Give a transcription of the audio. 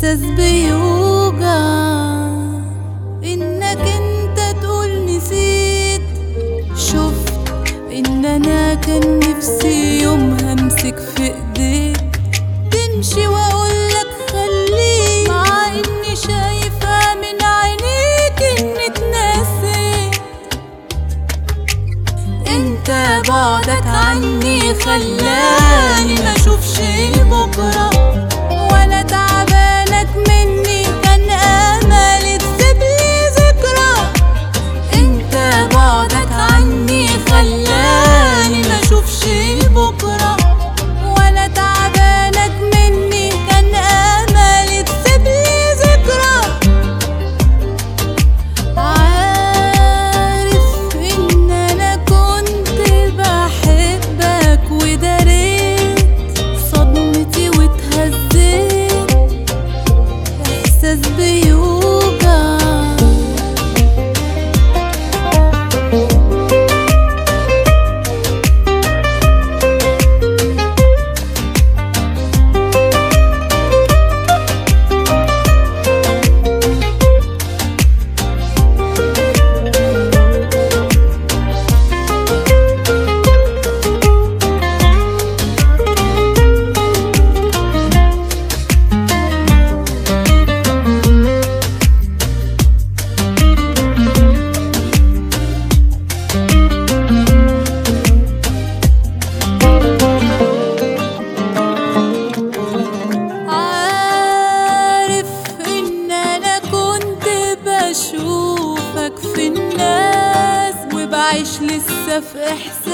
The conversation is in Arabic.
احساس بيوجع انك انت تقول نسيت. شفت ان انا كان نفسي يوم همسك في ايديك تمشي واقولك خليك، مع اني شايفة من عينيك اني اتنسيت. انت بعدك عني خلاني ما اشوفش بكرة، ولا تعبانك مني كان امل تسيبلي ذكرى. انت بعدك عني خلاني ما اشوفش بكرة، ولا تعبانك مني كان امل تسيبلي ذكرى. عارف ان انا كنت بحبك وداريت صدمتي واتهزيت، احساس بيوجع. بشوفك في الناس وبعيش لسه في إحساس